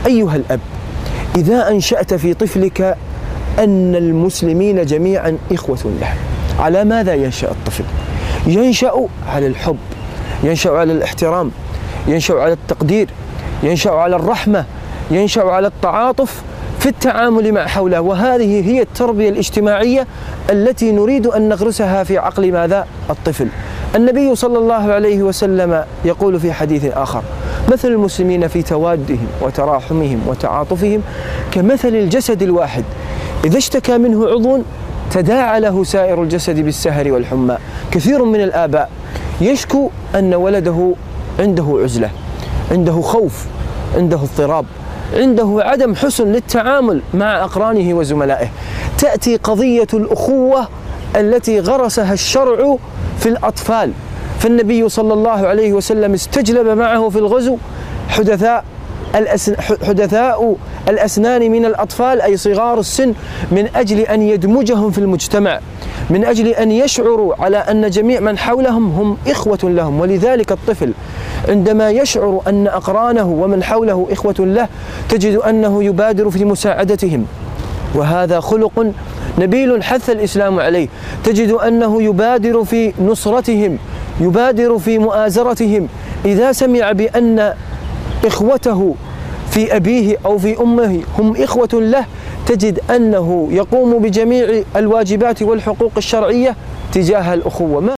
أيها الأب، إذا أنشأت في طفلك أن المسلمين جميعا إخوة له، على ماذا ينشأ الطفل؟ ينشأ على الحب، ينشأ على الاحترام، ينشأ على التقدير، ينشأ على الرحمة، ينشأ على التعاطف في التعامل مع حوله. وهذه هي التربية الاجتماعية التي نريد أن نغرسها في عقل ماذا؟ الطفل. النبي صلى الله عليه وسلم يقول في حديث آخر: مثل المسلمين في توادهم وتراحمهم وتعاطفهم كمثل الجسد الواحد، إذا اشتكى منه عضو تداعى له سائر الجسد بالسهر والحمى. كثير من الآباء يشكو أن ولده عنده عزلة، عنده خوف، عنده اضطراب، عنده عدم حسن للتعامل مع أقرانه وزملائه. تأتي قضية الأخوة التي غرسها الشرع في الأطفال، فالنبي صلى الله عليه وسلم استجلب معه في الغزو حدثاء الأسنان من الأطفال، أي صغار السن، من أجل أن يدمجهم في المجتمع، من أجل أن يشعروا على أن جميع من حولهم هم إخوة لهم. ولذلك الطفل عندما يشعر أن أقرانه ومن حوله إخوة له تجد أنه يبادر في مساعدتهم، وهذا خلق نبيل حث الإسلام عليه. تجد أنه يبادر في نصرتهم، يبادر في مؤازرتهم. إذا سمع بأن إخوته في أبيه أو في أمه هم إخوة له تجد أنه يقوم بجميع الواجبات والحقوق الشرعية تجاه الأخوة.